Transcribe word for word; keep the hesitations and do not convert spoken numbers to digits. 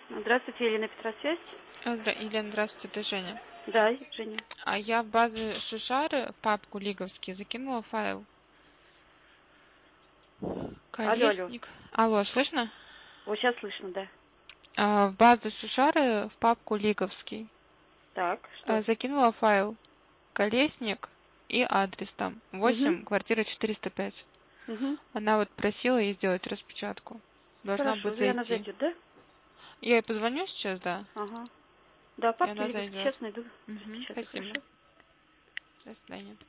Здравствуйте, Елена Петросвязь. А, здра- Елена, здравствуйте, это Женя. Да, Женя. А я в базу Шишары, в папку Лиговский, закинула файл. Алло, алло. Колесник. Алло, слышно? Вот сейчас слышно, да. А, в базу Шишары, в папку Лиговский, Так, а, что? закинула файл Колесник и адрес там. Угу, восемь, квартира четыреста пять. угу. Она вот просила ей сделать распечатку. Должна Хорошо, будет и она зайти. зайдет, да? Я ей позвоню сейчас, да, Ага. Да, и папки она Лиговский зайдет. сейчас найду Угу, распечатаю, спасибо. хорошо? До свидания.